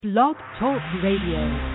Blog Talk Radio.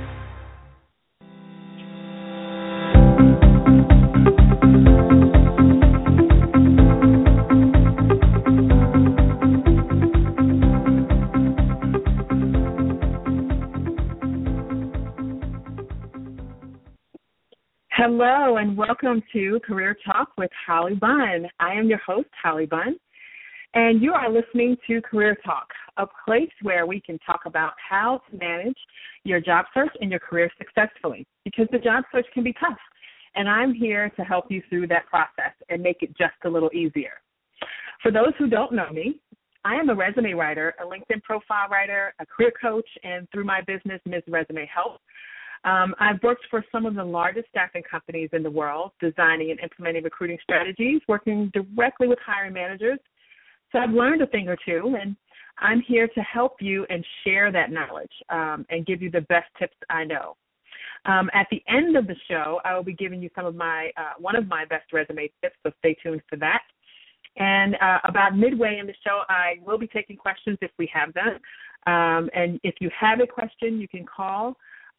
Hello and welcome to Career Talk with Holly Bunn. I am your host, Holly Bunn, and you are listening to Career Talk, a place where we can talk about how to manage your job search and your career successfully, because the job search can be tough, and I'm here to help you through that process and make it just a little easier. For those who don't know me, I am a resume writer, a LinkedIn profile writer, a career coach, and through my business, Ms. Resume Help, I've worked for some of the largest staffing companies in the world, designing and implementing recruiting strategies, working directly with hiring managers. So I've learned a thing or two, and I'm here to help you and share that knowledge and give you the best tips I know. At the end of the show, I will be giving you some of my one of my best resume tips, so stay tuned for that. And about midway in the show, I will be taking questions if we have them. And if you have a question, you can call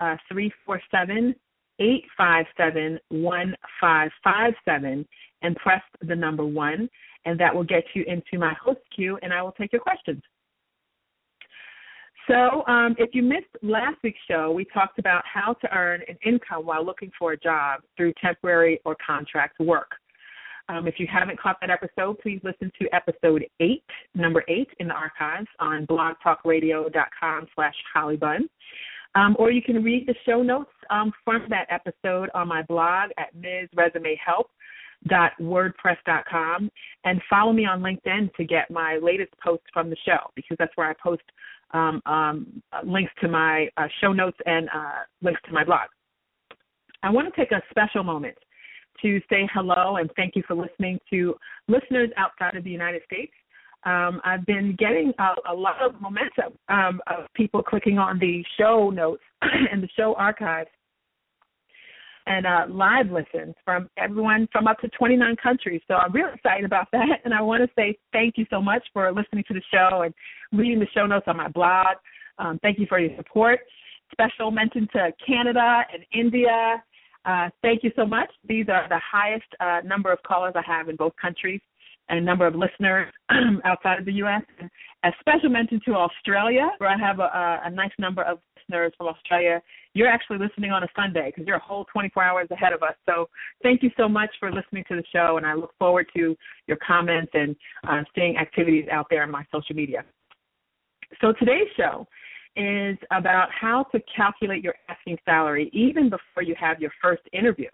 347-857-1557 and press the number 1, and that will get you into my host queue, and I will take your questions. So if you missed last week's show, we talked about how to earn an income while looking for a job through temporary or contract work. If you haven't caught that episode, please listen to episode 8, number 8 in the archives on blogtalkradio.com/hollybunn. Or you can read the show notes from that episode on my blog at msresumehelp.wordpress.com, and follow me on LinkedIn to get my latest posts from the show, because that's where I post links to my show notes and links to my blog. I want to take a special moment to say hello and thank you for listening to listeners outside of the United States. I've been getting a lot of momentum of people clicking on the show notes and the show archives and live listens from everyone from up to 29 countries. So I'm really excited about that, and I want to say thank you so much for listening to the show and reading the show notes on my blog. Thank you for your support. Special mention to Canada and India. Thank you so much. These are the highest number of callers I have in both countries, and a number of listeners outside of the U.S. And a special mention to Australia, where I have a nice number of listeners from Australia. You're actually listening on a Sunday because you're a whole 24 hours ahead of us. So thank you so much for listening to the show, and I look forward to your comments and seeing activities out there on my social media. So today's show is about how to calculate your asking salary even before you have your first interview.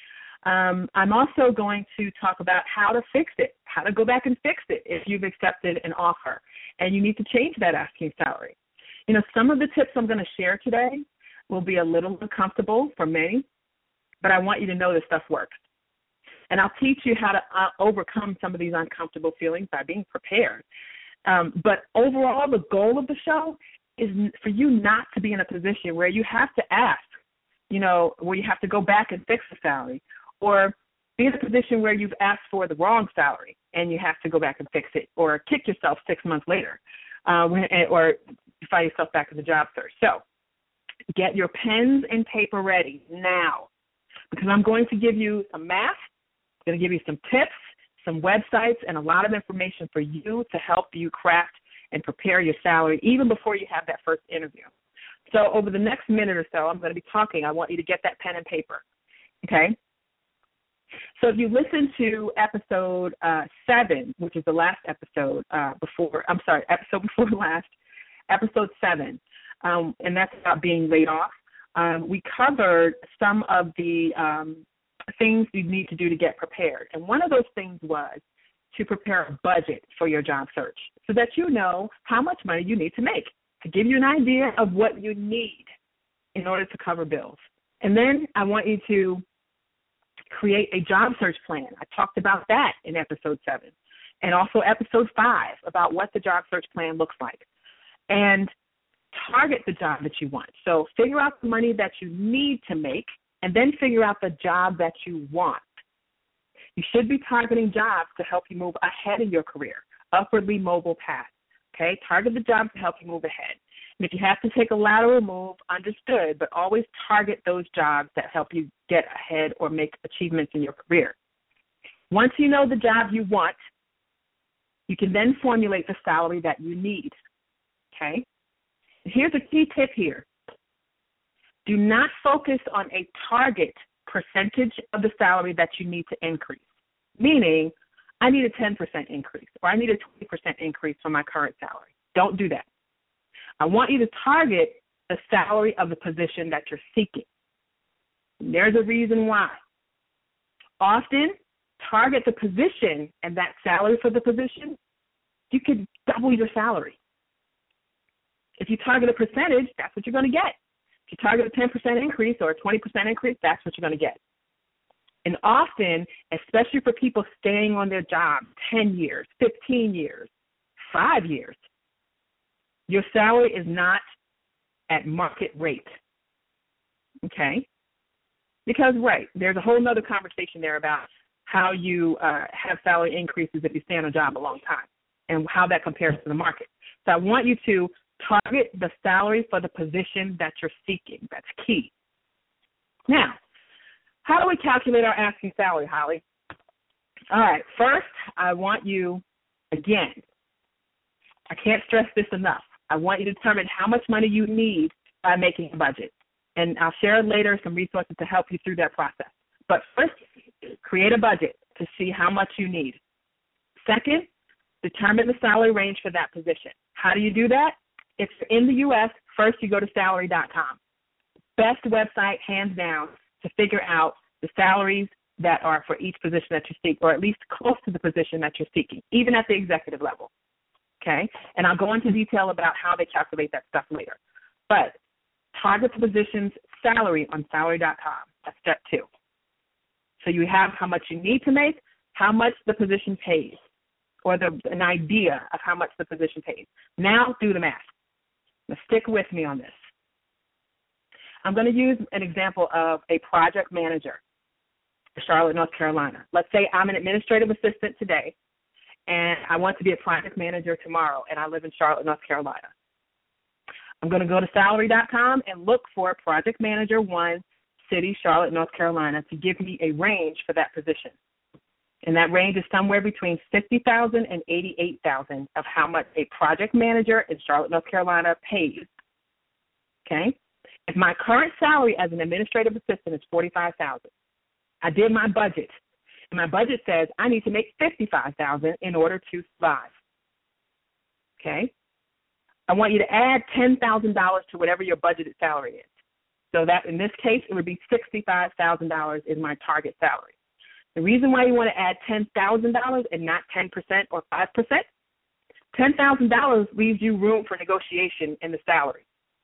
I'm also going to talk about how to fix it, how to go back and fix it if you've accepted an offer and you need to change that asking salary. You know, some of the tips I'm going to share today will be a little uncomfortable for many, but I want you to know this stuff works. And I'll teach you how to overcome some of these uncomfortable feelings by being prepared. But overall, the goal of the show is for you not to be in a position where you have to ask, you know, where you have to go back and fix the salary, or be in a position where you've asked for the wrong salary and you have to go back and fix it, or kick yourself 6 months later, or you find yourself back in the job search. So get your pens and paper ready now, because I'm going to give you some math, I'm going to give you some tips, some websites, and a lot of information for you to help you craft and prepare your salary even before you have that first interview. So over the next minute or so, I'm going to be talking. I want you to get that pen and paper, okay? So if you listen to episode 7, which is the last episode episode before last, episode 7, and that's about being laid off, we covered some of the things you need to do to get prepared. And one of those things was to prepare a budget for your job search so that you know how much money you need to make, to give you an idea of what you need in order to cover bills. And then I want you to create a job search plan. I talked about that in episode 7, and also episode 5 about what the job search plan looks like. And target the job that you want. So figure out the money that you need to make, and then figure out the job that you want. You should be targeting jobs to help you move ahead in your career, upwardly mobile path. Okay, target the jobs to help you move ahead. And if you have to take a lateral move, understood, but always target those jobs that help you get ahead or make achievements in your career. Once you know the job you want, you can then formulate the salary that you need, okay? And here's a key tip here. Do not focus on a target percentage of the salary that you need to increase, meaning I need a 10% increase or I need a 20% increase from my current salary. Don't do that. I want you to target the salary of the position that you're seeking. And there's a reason why. Often, target the position and that salary for the position, you could double your salary. If you target a percentage, that's what you're going to get. If you target a 10% increase or a 20% increase, that's what you're going to get. And often, especially for people staying on their job 10 years, 15 years, 5 years, your salary is not at market rate, okay? Because, right, there's a whole other conversation there about how you have salary increases if you stay on a job a long time and how that compares to the market. So I want you to target the salary for the position that you're seeking. That's key. Now, how do we calculate our asking salary, Holly? All right, first, I want you, again, I can't stress this enough. I want you to determine how much money you need by making a budget. And I'll share later some resources to help you through that process. But first, create a budget to see how much you need. Second, determine the salary range for that position. How do you do that? If you're in the U.S., first you go to salary.com. Best website, hands down, to figure out the salaries that are for each position that you seek, or at least close to the position that you're seeking, even at the executive level. Okay? And I'll go into detail about how they calculate that stuff later. But target the position's salary on salary.com. That's step 2. So you have how much you need to make, how much the position pays, or an idea of how much the position pays. Now do the math. Now stick with me on this. I'm going to use an example of a project manager in Charlotte, North Carolina. Let's say I'm an administrative assistant today, and I want to be a project manager tomorrow, and I live in Charlotte, North Carolina. I'm going to go to salary.com and look for Project Manager 1, City, Charlotte, North Carolina, to give me a range for that position. And that range is somewhere between $50,000 and $88,000 of how much a project manager in Charlotte, North Carolina pays. Okay? If my current salary as an administrative assistant is $45,000, I did my budget, and my budget says I need to make $55,000 in order to survive. Okay? I want you to add $10,000 to whatever your budgeted salary is. So that in this case, it would be $65,000 is my target salary. The reason why you want to add $10,000 and not 10% or 5%, $10,000 leaves you room for negotiation in the salary.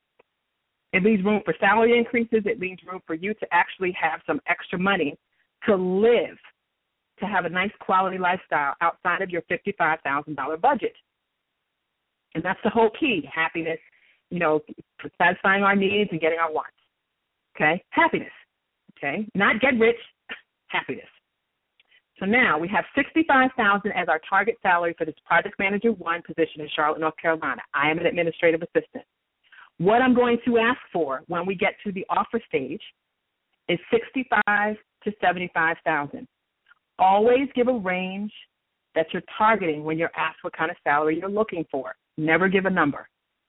It leaves room for salary increases. It leaves room for you to actually have some extra money to live, to have a nice quality lifestyle outside of your $55,000 budget. And that's the whole key, happiness, satisfying our needs and getting our wants. Okay? Happiness. Okay? Not get rich, happiness. So now we have $65,000 as our target salary for this Project Manager 1 position in Charlotte, North Carolina. I am an administrative assistant. What I'm going to ask for when we get to the offer stage is $65,000 to $75,000. Always give a range that you're targeting when you're asked what kind of salary you're looking for. Never give a number.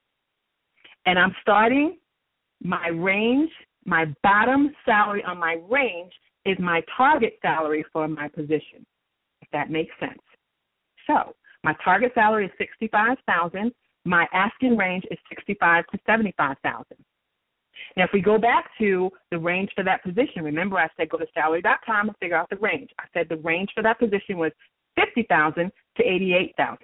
And I'm starting my range, my bottom salary on my range is my target salary for my position, if that makes sense. So my target salary is $65,000. My asking range is $65,000 to $75,000. Now, if we go back to the range for that position, remember I said go to salary.com and figure out the range. I said the range for that position was $50,000 to $88,000.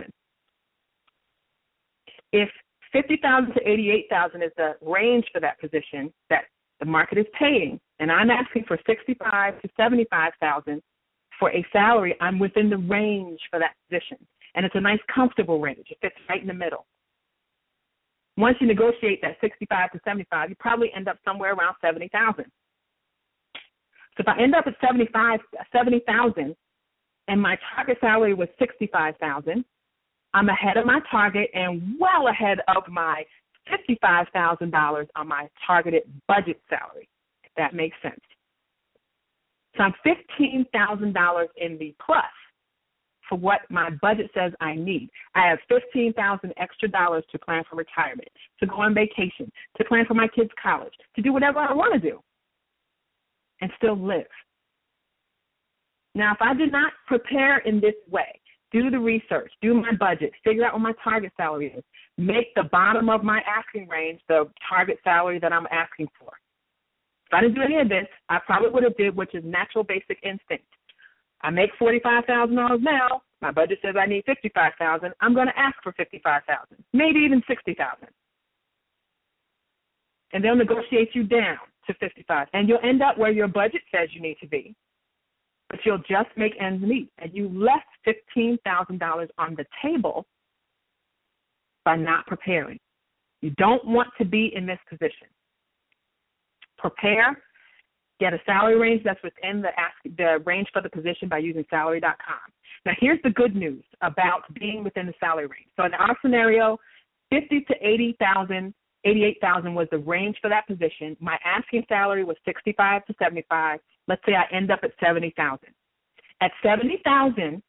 If $50,000 to $88,000 is the range for that position that the market is paying, and I'm asking for $65,000 to $75,000 for a salary, I'm within the range for that position. And it's a nice, comfortable range. It fits right in the middle. Once you negotiate that $65,000 to $75,000, you probably end up somewhere around $70,000. So if I end up at $70,000 and my target salary was $65,000, I'm ahead of my target and well ahead of my $55,000 on my targeted budget salary, if that makes sense. So I'm $15,000 in the plus for what my budget says I need. I have $15,000 extra dollars to plan for retirement, to go on vacation, to plan for my kids' college, to do whatever I want to do and still live. Now, if I did not prepare in this way, do the research, do my budget, figure out what my target salary is, make the bottom of my asking range the target salary that I'm asking for. If I didn't do any of this, I probably would have did which is natural basic instinct. I make $45,000 now. My budget says I need $55,000. I'm going to ask for $55,000, maybe even $60,000, and they'll negotiate you down to $55,000, and you'll end up where your budget says you need to be, but you'll just make ends meet, and you left $15,000 on the table by not preparing. You don't want to be in this position. Prepare. Get a salary range that's within the range for the position by using salary.com. Now, here's the good news about being within the salary range. So in our scenario, $50,000 to $88,000 was the range for that position. My asking salary was $65,000 to $75,000. Let's say I end up at $70,000. At $70,000,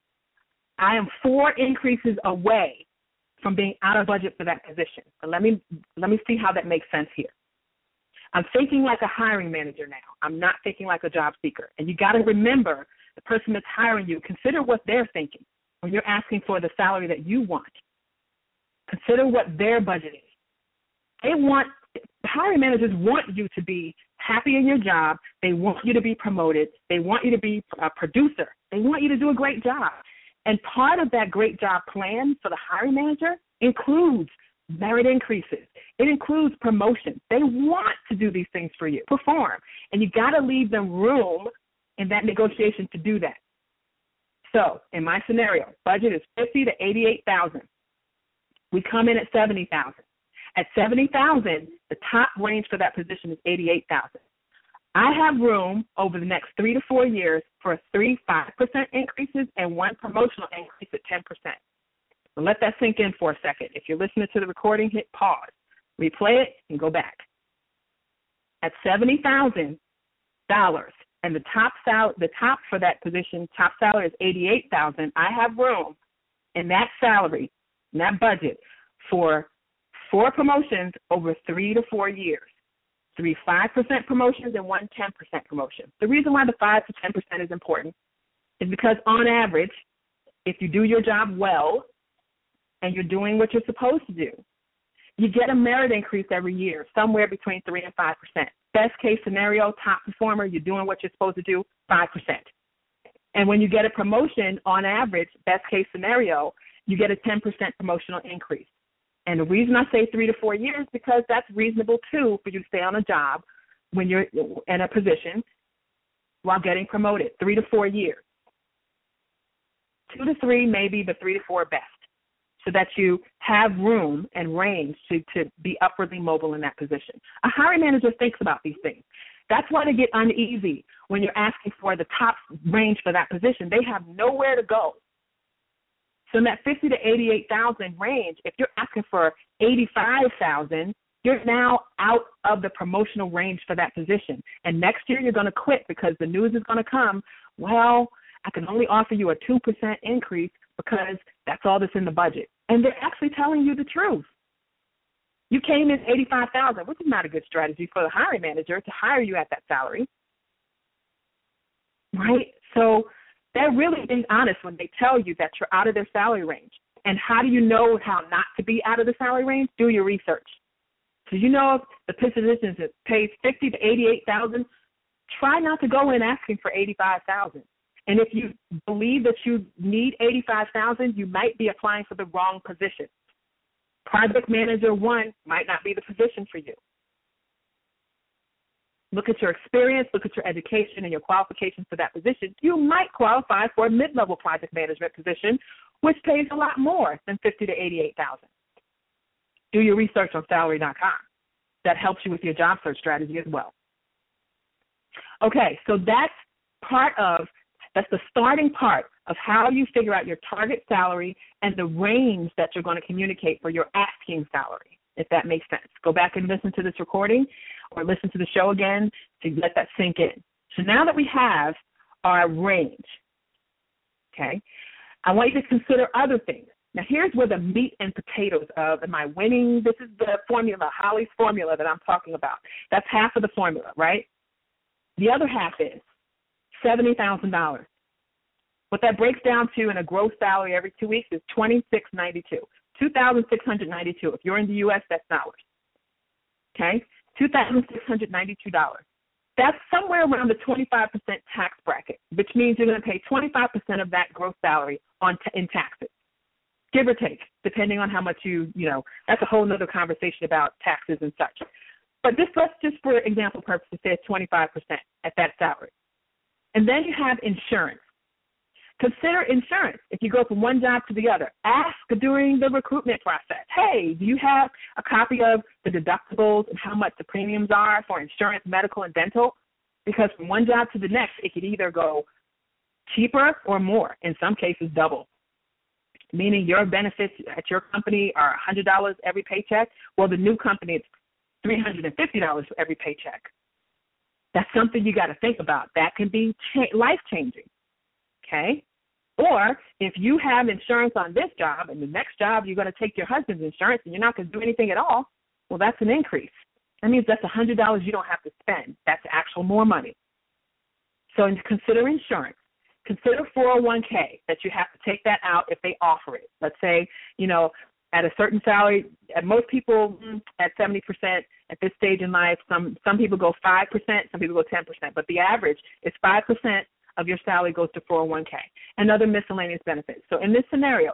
I am 4 increases away from being out of budget for that position. But let me see how that makes sense here. I'm thinking like a hiring manager now. I'm not thinking like a job seeker. And you got to remember the person that's hiring you, consider what they're thinking when you're asking for the salary that you want. Consider what their budget is. Hiring managers want you to be happy in your job. They want you to be promoted. They want you to be a producer. They want you to do a great job. And part of that great job plan for the hiring manager includes merit increases. It includes promotion. They want to do these things for you, perform. And you got to leave them room in that negotiation to do that. So in my scenario, budget is $50,000 to $88,000. We come in at $70,000. At $70,000, the top range for that position is $88,000. I have room over the next 3 to 4 years for 3 5% increases and 1 promotional increase at 10%. So let that sink in for a second. If you're listening to the recording, hit pause, replay it, and go back. At $70,000, and the top for that position, top salary is $88,000. I have room in that salary, in that budget, for 4 promotions over 3 to 4 years. 3 5% promotions and 1 10% promotion. The reason why the 5 to 10% is important is because on average, if you do your job well and you're doing what you're supposed to do, you get a merit increase every year, somewhere between 3 and 5%. Best case scenario, top performer, you're doing what you're supposed to do, 5%. And when you get a promotion, on average, best case scenario, you get a 10% promotional increase. And the reason I say 3 to 4 years, because that's reasonable, too, for you to stay on a job when you're in a position while getting promoted, 3 to 4 years. 2 to 3, maybe, but 3 to 4 best, so that you have room and range to be upwardly mobile in that position. A hiring manager thinks about these things. That's why they get uneasy when you're asking for the top range for that position. They have nowhere to go. So in that $50,000 to $88,000 range, if you're asking for $85,000, you're now out of the promotional range for that position. And next year you're going to quit because the news is going to come, well, I can only offer you a 2% increase because that's all that's in the budget. And they're actually telling you the truth. You came in $85,000, which is not a good strategy for the hiring manager to hire you at that salary, right? So they're really being honest when they tell you that you're out of their salary range. And how do you know how not to be out of the salary range? Do your research. So you know if the position pays $50,000 to $88,000, try not to go in asking for $85,000. And if you believe that you need $85,000, you might be applying for the wrong position. Project Manager 1 might not be the position for you. Look at your experience, look at your education and your qualifications for that position. You might qualify for a mid-level project management position, which pays a lot more than $50,000 to $88,000. Do your research on salary.com. That helps you with your job search strategy as well. Okay, so that's the starting part of how you figure out your target salary and the range that you're going to communicate for your asking salary. if that makes sense. Go back and listen to this recording or listen to the show again to let that sink in. So now that we have our range, okay, I want you to consider other things. Now, here's where the meat and potatoes of, am I winning? This is the formula, Holly's formula that I'm talking about. That's half of the formula, right? The other half is $70,000. What that breaks down to in a gross salary every 2 weeks is $2,692. $2,692. If you're in the U.S., that's dollars. Okay? $2,692. That's somewhere around the 25% tax bracket, which means you're going to pay 25% of that gross salary in taxes, give or take, depending on how much that's a whole other conversation about taxes and such. But let's just for example purposes say it's 25% at that salary. And then you have insurance. Consider insurance. If you go from one job to the other, ask during the recruitment process, hey, do you have a copy of the deductibles and how much the premiums are for insurance, medical, and dental? Because from one job to the next, it could either go cheaper or more, in some cases double, meaning your benefits at your company are $100 every paycheck. Well, the new company, it's $350 for every paycheck. That's something you got to think about. That can be life-changing, okay? Or if you have insurance on this job and the next job you're going to take your husband's insurance and you're not going to do anything at all, well, that's an increase. That means that's $100 you don't have to spend. That's actual more money. So consider insurance. Consider 401k, that you have to take that out if they offer it. Let's say, at a certain salary, at most people at 70%, at this stage in life, some people go 5%, some people go 10%, but the average is 5% of your salary goes to 401k and other miscellaneous benefits. So in this scenario,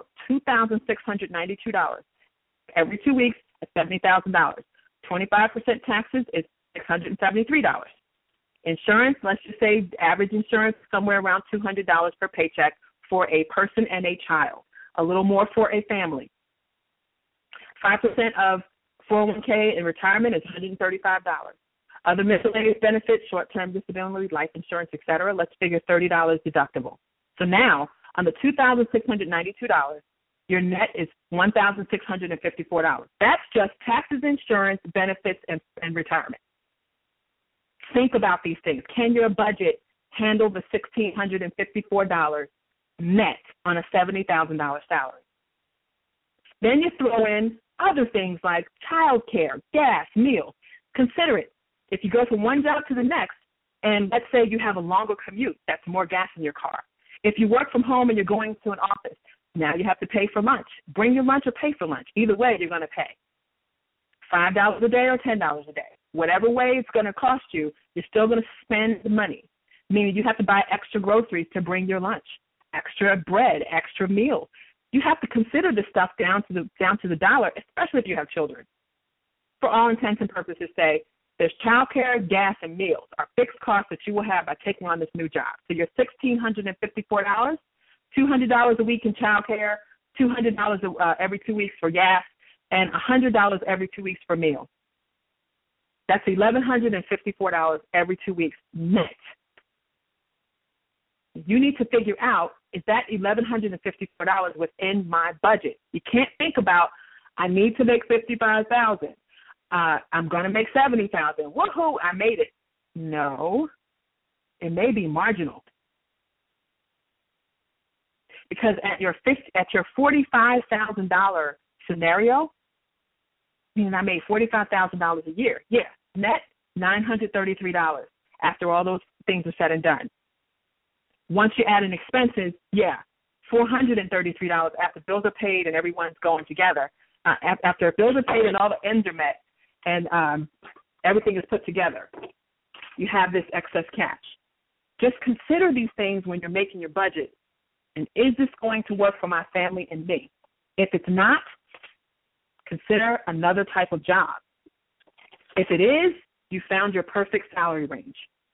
$2,692 every 2 weeks at $70,000. 25% taxes is $673. Insurance, let's just say average insurance somewhere around $200 per paycheck for a person and a child, a little more for a family. 5% of 401k in retirement is $135. Other miscellaneous benefits, short-term disability, life insurance, et cetera, let's figure $30 deductible. So now, on the $2,692, your net is $1,654. That's just taxes, insurance, benefits, and retirement. Think about these things. Can your budget handle the $1,654 net on a $70,000 salary? Then you throw in other things like child care, gas, meals. Consider it. If you go from one job to the next, and let's say you have a longer commute, that's more gas in your car. If you work from home and you're going to an office, now you have to pay for lunch. Bring your lunch or pay for lunch. Either way, you're going to pay. $5 a day or $10 a day. Whatever way it's going to cost you, you're still going to spend the money, meaning you have to buy extra groceries to bring your lunch, extra bread, extra meals. You have to consider this stuff down to the dollar, especially if you have children. For all intents and purposes, say there's child care, gas, and meals are fixed costs that you will have by taking on this new job. So your $1,654, $200 a week in child care, $200 every 2 weeks for gas, and $100 every 2 weeks for meals. That's $1,154 every 2 weeks net. You need to figure out, is that $1,154 within my budget? You can't think about, I need to make $55,000. I'm going to make $70,000. Woohoo! I made it. No, it may be marginal, because at your $45,000 scenario, meaning I made $45,000 a year. Yeah, net $933 after all those things are said and done. Once you add in expenses, yeah, $433 after bills are paid and everyone's going together. After bills are paid and all the ends are met and everything is put together, you have this excess cash. Just consider these things when you're making your budget. And is this going to work for my family and me? If it's not, consider another type of job. If it is, you found your perfect salary range.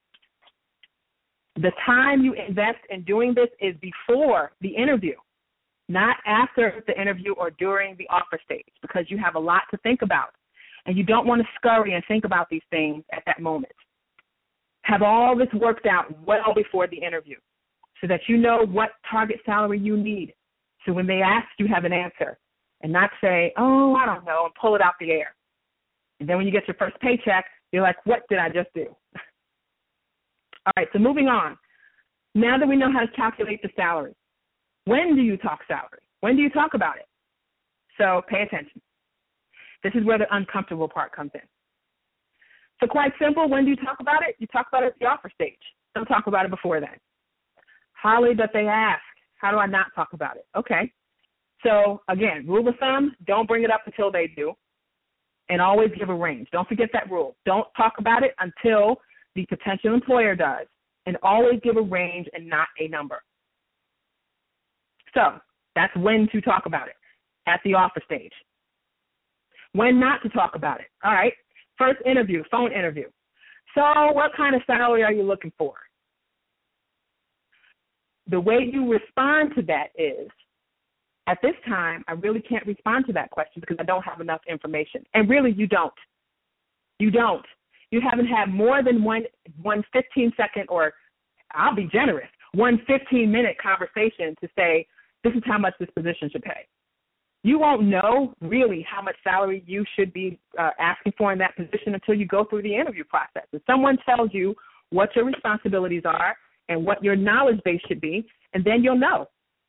The time you invest in doing this is before the interview, not after the interview or during the offer stage, because you have a lot to think about, and you don't want to scurry and think about these things at that moment. Have all this worked out well before the interview so that you know what target salary you need. So when they ask, you have an answer. and not say, oh, I don't know, and pull it out the air. And then when you get your first paycheck, you're like, what did I just do? All right, so moving on. Now that we know how to calculate the salary, when do you talk salary? When do you talk about it? So pay attention. This is where the uncomfortable part comes in. So quite simple, when do you talk about it? You talk about it at the offer stage. Don't talk about it before then. Holly, but they ask, how do I not talk about it? Okay. So again, rule of thumb, don't bring it up until they do, and always give a range. Don't forget that rule. Don't talk about it until the potential employer does, and always give a range and not a number. So that's when to talk about it, at the offer stage. When not to talk about it. All right. First interview, phone interview. So what kind of salary are you looking for? The way you respond to that is, at this time, I really can't respond to that question because I don't have enough information. And really, you don't. You don't. You haven't had more than one 15-second, or I'll be generous, one 15-minute conversation to say, this is how much this position should pay. You won't know really how much salary you should be asking for in that position until you go through the interview process. If someone tells you what your responsibilities are and what your knowledge base should be, and then you'll know.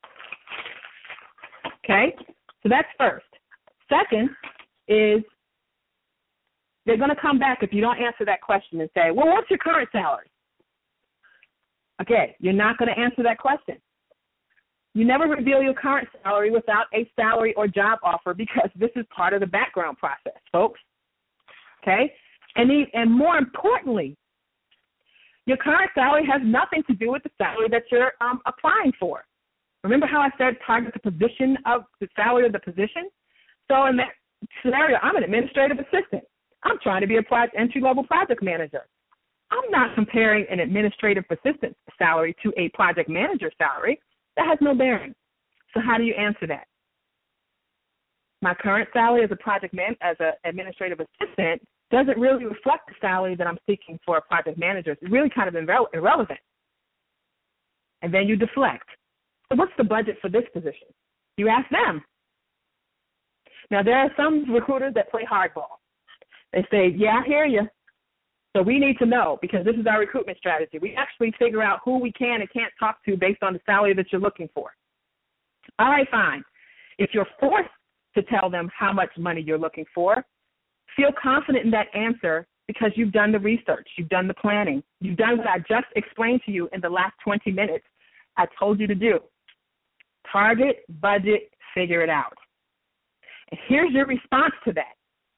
Okay? So that's first. Second is they're going to come back if you don't answer that question and say, well, what's your current salary? Okay, you're not going to answer that question. You never reveal your current salary without a salary or job offer because this is part of the background process, folks. Okay? And more importantly, your current salary has nothing to do with the salary that you're applying for. Remember how I said target the position of the salary of the position? So in that scenario, I'm an administrative assistant. I'm trying to be a entry-level project manager. I'm not comparing an administrative assistant salary to a project manager salary. That has no bearing. So how do you answer that? My current salary as as an administrative assistant doesn't really reflect the salary that I'm seeking for a project manager. It's really kind of irrelevant. And then you deflect. So what's the budget for this position? You ask them. Now, there are some recruiters that play hardball. They say, yeah, I hear you. So we need to know because this is our recruitment strategy. We actually figure out who we can and can't talk to based on the salary that you're looking for. All right, fine. If you're forced to tell them how much money you're looking for, feel confident in that answer because you've done the research, you've done the planning, you've done what I just explained to you in the last 20 minutes I told you to do. Target, budget, figure it out. And here's your response to that.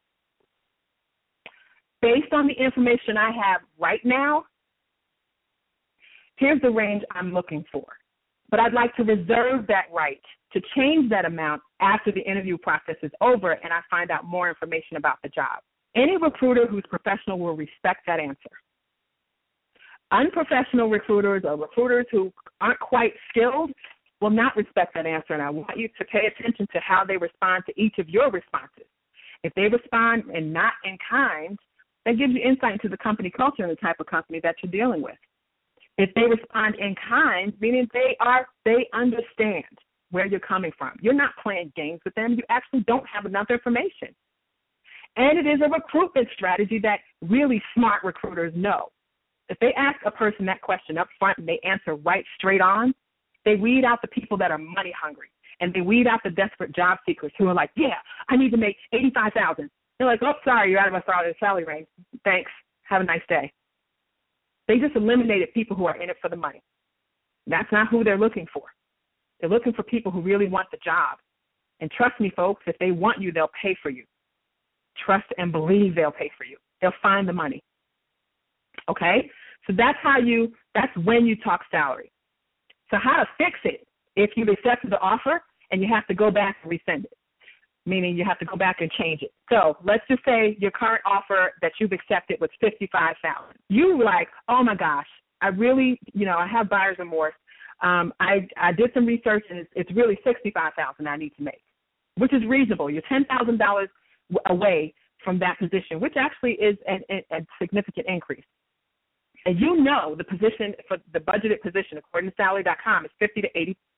Based on the information I have right now, here's the range I'm looking for. But I'd like to reserve that right to change that amount after the interview process is over and I find out more information about the job. Any recruiter who's professional will respect that answer. Unprofessional recruiters or recruiters who aren't quite skilled will not respect that answer, and I want you to pay attention to how they respond to each of your responses. If they respond and not in kind, that gives you insight into the company culture and the type of company that you're dealing with. If they respond in kind, meaning they understand where you're coming from. You're not playing games with them. You actually don't have enough information. And it is a recruitment strategy that really smart recruiters know. If they ask a person that question up front and they answer right straight on, they weed out the people that are money hungry. And they weed out the desperate job seekers who are like, yeah, I need to make $85,000. They're like, oh, sorry, you're out of my salary range. Thanks. Have a nice day. They just eliminated people who are in it for the money. That's not who they're looking for. They're looking for people who really want the job. And trust me, folks, if they want you, they'll pay for you. Trust and believe they'll pay for you. They'll find the money. Okay? So that's when you talk salary. So how to fix it if you've accepted the offer and you have to go back and resend it, meaning you have to go back and change it. So let's just say your current offer that you've accepted was $55,000. You were like, oh my gosh, I really, I have buyer's remorse. I did some research and it's really $65,000 I need to make, which is reasonable. You're $10,000 away from that position, which actually is a significant increase. And the position for the budgeted position, according to salary.com, is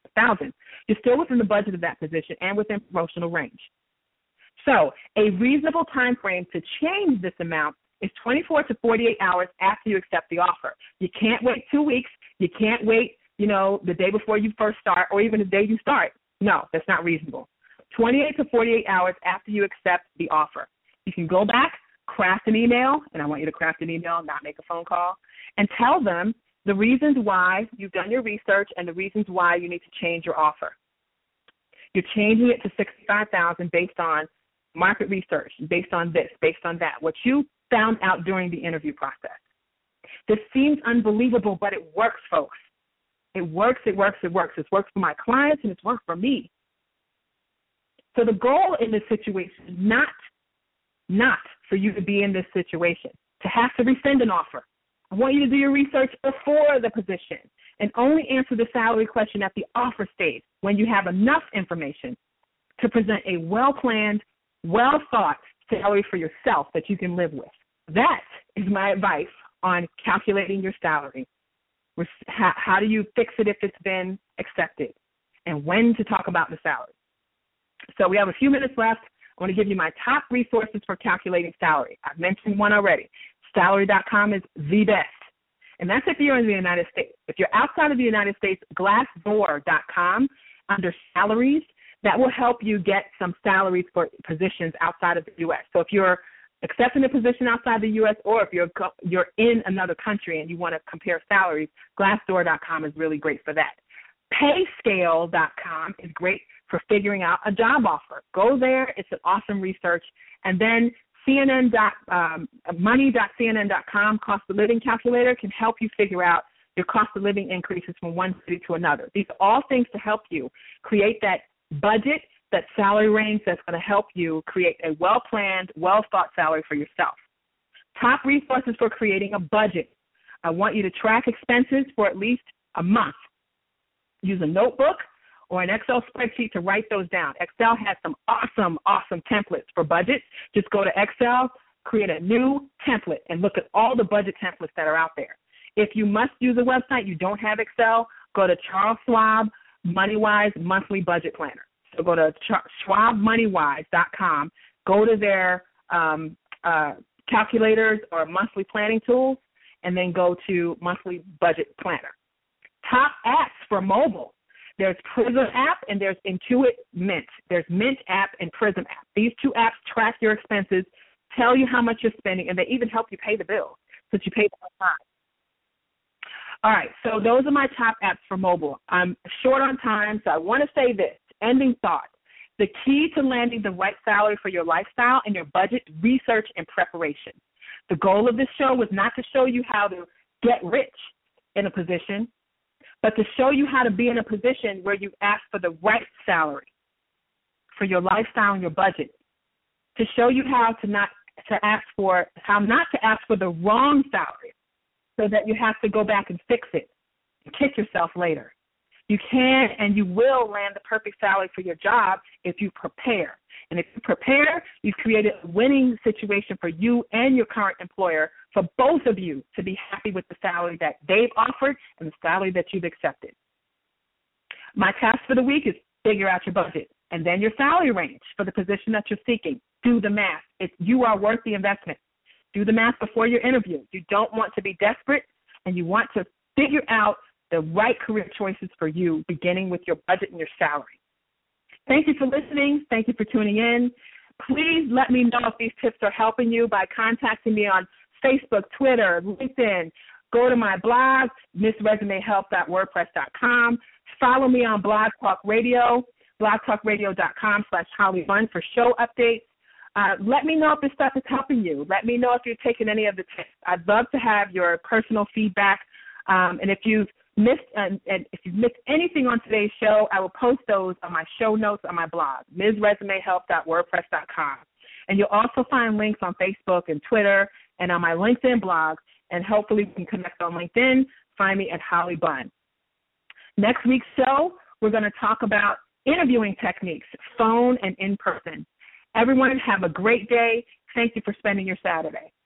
$1,000. You're still within the budget of that position and within promotional range. So a reasonable time frame to change this amount is 24 to 48 hours after you accept the offer. You can't wait 2 weeks. You can't wait, the day before you first start or even the day you start. No, that's not reasonable. 28 to 48 hours after you accept the offer. You can go back, craft an email, and I want you to craft an email, not make a phone call, and tell them the reasons why you've done your research and the reasons why you need to change your offer. You're changing it to $65,000 based on market research, based on this, based on that, what you found out during the interview process. This seems unbelievable, but it works, folks. It works, it works, it works. It's worked for my clients, and it's worked for me. So the goal in this situation is not for you to be in this situation, to have to rescind an offer. I want you to do your research before the position and only answer the salary question at the offer stage when you have enough information to present a well-planned, well-thought salary for yourself that you can live with. That is my advice on calculating your salary. How do you fix it if it's been accepted, and when to talk about the salary. So we have a few minutes left. I want to give you my top resources for calculating salary. I've mentioned one already. Salary.com is the best. And that's if you're in the United States. If you're outside of the United States, Glassdoor.com under salaries, that will help you get some salaries for positions outside of the U.S. So if you're accepting a position outside the U.S. or if you're in another country and you want to compare salaries, Glassdoor.com is really great for that. Payscale.com is great for figuring out a job offer. Go there. It's an awesome research. And then money.cnn.com, cost of living calculator, can help you figure out your cost of living increases from one city to another. These are all things to help you create that budget, that salary range that's going to help you create a well-planned, well-thought salary for yourself. Top resources for creating a budget. I want you to track expenses for at least a month. Use a notebook or an Excel spreadsheet to write those down. Excel has some awesome templates for budgets. Just go to Excel, create a new template, and look at all the budget templates that are out there. If you must use a website, you don't have Excel, go to Charles Schwab MoneyWise Monthly Budget Planner. So go to schwabmoneywise.com, go to their calculators or monthly planning tools, and then go to Monthly Budget Planner. Top apps for mobile. There's Prism app and there's Intuit Mint. There's Mint app and Prism app. These two apps track your expenses, tell you how much you're spending, and they even help you pay the bills so that you pay them on time. All right, so those are my top apps for mobile. I'm short on time, so I want to say this. Ending thought. The key to landing the right salary for your lifestyle and your budget, research and preparation. The goal of this show was not to show you how to get rich in a position, but to show you how to be in a position where you ask for the right salary for your lifestyle and your budget. To show you how not to ask for the wrong salary so that you have to go back and fix it and kick yourself later. You can and you will land the perfect salary for your job if you prepare. And if you prepare, you've created a winning situation for you and your current employer, for both of you to be happy with the salary that they've offered and the salary that you've accepted. My task for the week is figure out your budget and then your salary range for the position that you're seeking. Do the math. You are worth the investment. Do the math before your interview. You don't want to be desperate, and you want to figure out the right career choices for you, beginning with your budget and your salary. Thank you for listening. Thank you for tuning in. Please let me know if these tips are helping you by contacting me on Facebook, Twitter, LinkedIn. Go to my blog, missresumehelp.wordpress.com. Follow me on Blog Talk Radio, blogtalkradio.com/HollyBunn for show updates. Let me know if this stuff is helping you. Let me know if you're taking any of the tips. I'd love to have your personal feedback. And if you've missed anything on today's show, I will post those on my show notes on my blog, missresumehelp.wordpress.com. And you'll also find links on Facebook and Twitter and on my LinkedIn blog. And hopefully we can connect on LinkedIn. Find me at Holly Bunn. Next week's show, we're going to talk about interviewing techniques, phone and in person. Everyone have a great day. Thank you for spending your Saturday.